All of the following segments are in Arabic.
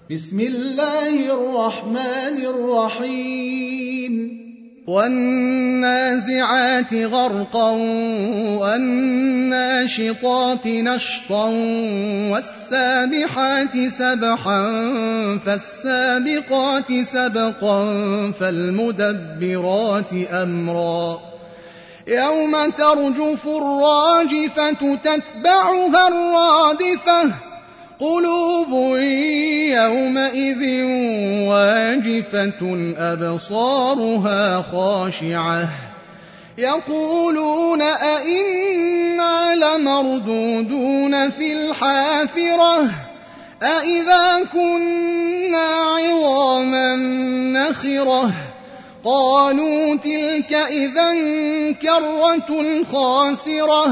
بسم الله الرحمن الرحيم والنازعات غرقا والناشطات نشطا والسابحات سبحا فالسابقات سبقا فالمدبرات أمرا يوم ترجف الراجفة تتبعها الرادفة قلوب يومئذ واجفة أبصارها خاشعة يقولون أئنا لمردودون في الحافرة أئذا كنا عظاما نخرة قالوا تلك إذا كرة خاسرة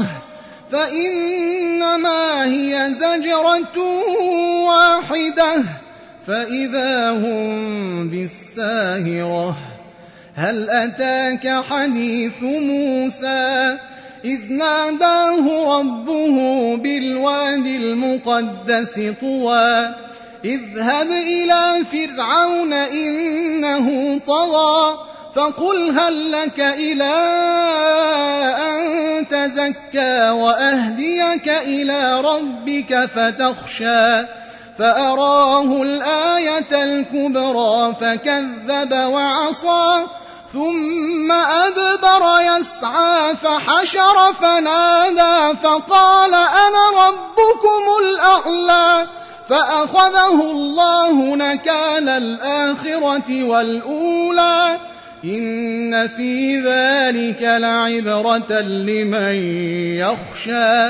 فإنما هي زجرة واحدة فإذا هم بالساهرة هل أتاك حديث موسى إذ ناداه ربه بالوادي المقدس طوى اذهب إلى فرعون إنه طغى فقل هل لك إلى أن تزكى وأهديك إلى ربك فتخشى فأراه الآية الكبرى فكذب وعصى ثم أدبر يسعى فحشر فنادى فقال أنا ربكم الأعلى فأخذه الله نكال الآخرة والأولى إن في ذلك لعبرة لمن يخشى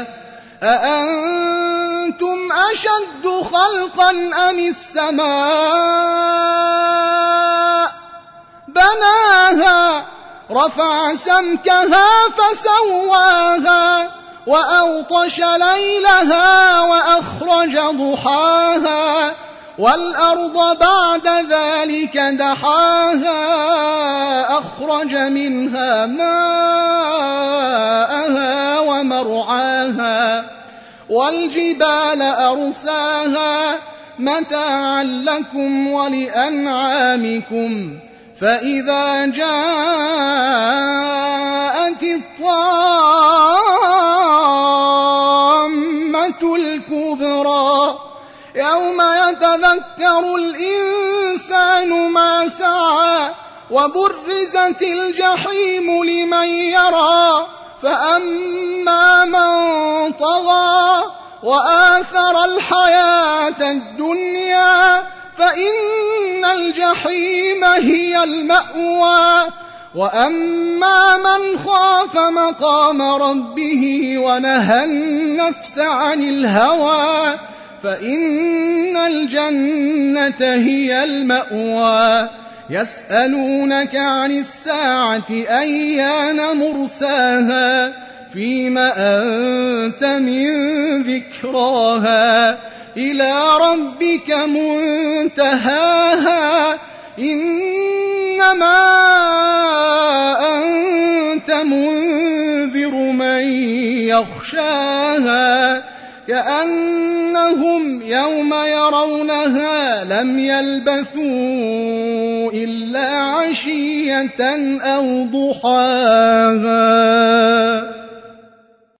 أأنتم أشد خلقا أم السماء بناها رفع سمكها فسواها وأغطش ليلها وأخرج ضحاها والأرض بعد ذلك دحاها أخرج منها ماءها ومرعاها والجبال أرساها متاعا لكم ولأنعامكم فإذا جاءت الطامة الكبرى يوم يتذكر الإنسان ما سعى وبرزت الجحيم لمن يرى فأما من طغى وآثر الحياة الدنيا فإن الجحيم هي المأوى وأما من خاف مقام ربه ونهى النفس عن الهوى فإن الجنة هي المأوى يسألونك عن الساعة أيان مرساها فيم أنت من ذكراها إلى ربك منتهاها إنما أنت منذر من يخشاها كأنهم يوم يرونها لم يلبثوا إلا عشية أو ضحاها.